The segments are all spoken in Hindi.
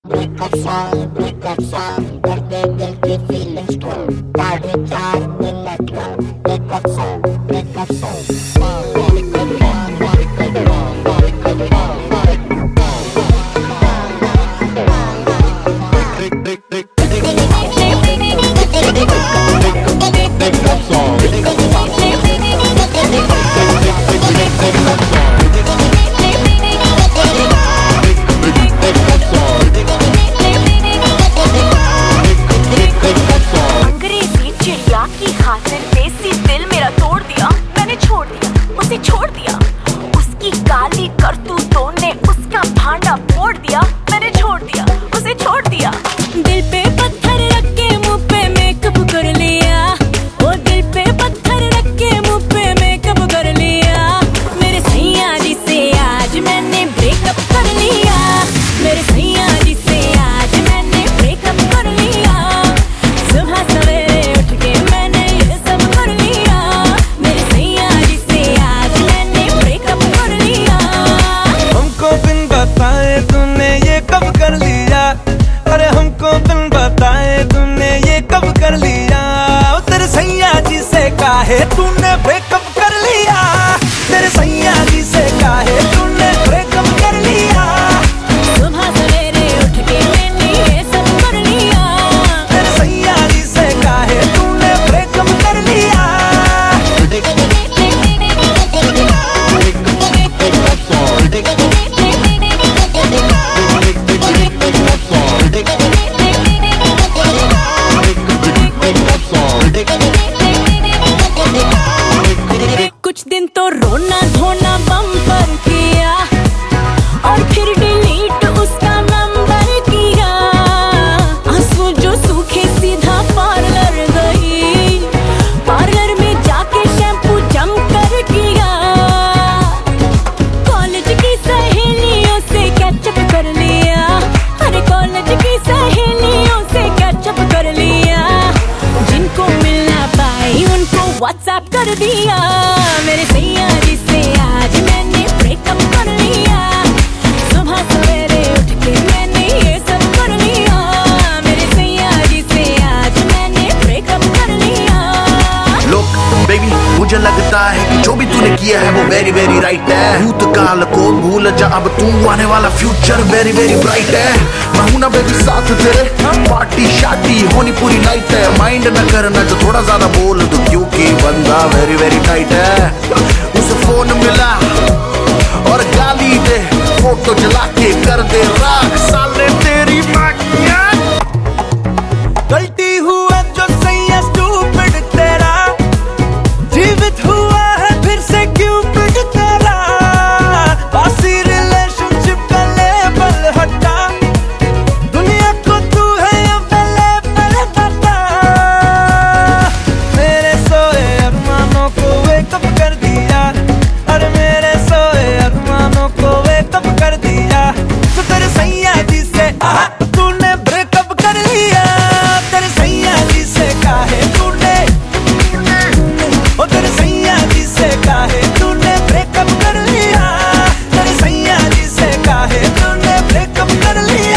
breakup song, दर्द दिल की feelings को साढ़े 4 मिनट का breakup song, breakup song। छोड़ दिया उसकी काली करतूतों ने उसका भांडा फोड़ दिया। मैंने छोड़ दिया उसे, छोड़ दिया। दिल पे पत्थर रख के मुंह पे मेकअप कर लिया। वो दिल पे पत्थर रख के मुंह पे मेकअप कर लिया। मेरे सैया जी से आज मैंने ब्रेकअप कर लिया। मेरे सैया जी से आज मैंने ब्रेकअप कर लिया। सुबह सवेरे उठ के मैंने ये सब कर लिया। मेरे सैया जी से आज मैंने ब्रेकअप कर लिया। हमको बिन बताए तूने ये कब कर लिया? अरे हमको बिन बताए तूने ये कब कर लिया? तेरे सैया जी से काहे तूने ब्रेकअप कर लिया? तेरे सैया जी से काहे तूने ब्रेकअप कर लिया? सुबह सवेरे उठ के मैंने ये सब कर लिया। तेरे सैया जी से काहे तूने ब्रेकअप कर लिया? कुछ दिन तो रोना धोना बम्पर किया और फिर डिलीट उसका नंबर किया। आंसू जो सूखे सीधा पार्लर गई। पार्लर में जाके शैम्पू जमकर किया। कॉलेज की सहेलियों से कैचअप कर लिया। अरे कॉलेज की सहेलियों से कैचअप कर लिया। जिनको मिल ना पाई उनको व्हाट्सएप कर दिया। मेरे सैया जी से आज मैंने ब्रेकअप कर लिया। सुबह सवेरे उठ के मैंने ये सब कर लिया। मेरे सैया जी से आज मैंने ब्रेकअप कर लिया। लोग बेबी मुझे लगता है कि जो भी तूने किया है वो वेरी वेरी राइट है। भूतकाल को भूल जा, अब तू आने वाला फ्यूचर वेरी वेरी ब्राइट है। मैं हूं ना बेबी साथ तेरे, पार्टी शादी होनी पूरी नाइट है। माइंड न करना जो थोड़ा ज्यादा बोल दो, क्योंकि बंदा वेरी वेरी टाइट है। उसे फोन मिला और गाली दे, फोटो जला के कर दे राख साले तेरी माँ की। गलती हुआ जो सैया स्टूपिड तेरा, जीवित हुआ है फिर से क्यूपिड तेरा। बासी रिलेशनशिप का लेबल हटा, दुनिया को तू है अवेलेबल बता। मेरे सोए अरमानों को वेकअप कर दिया। अरे मेरे सोए अरमानों को वेकअप कर दिया। तो तेरे सैया जी से तूने ब्रेकअप कर लिया। तेरे सैया जी से काहे तूने, ओ तेरे सैया जी से काहे तूने ब्रेकअप कर लिया? तेरे सैया जी से काहे तूने ब्रेकअप कर लिया?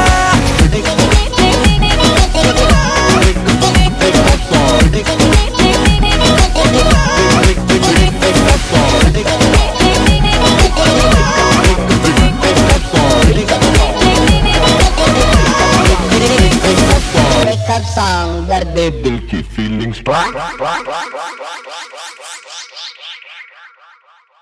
Breakup song, दर्द दिल की फीलिंग्स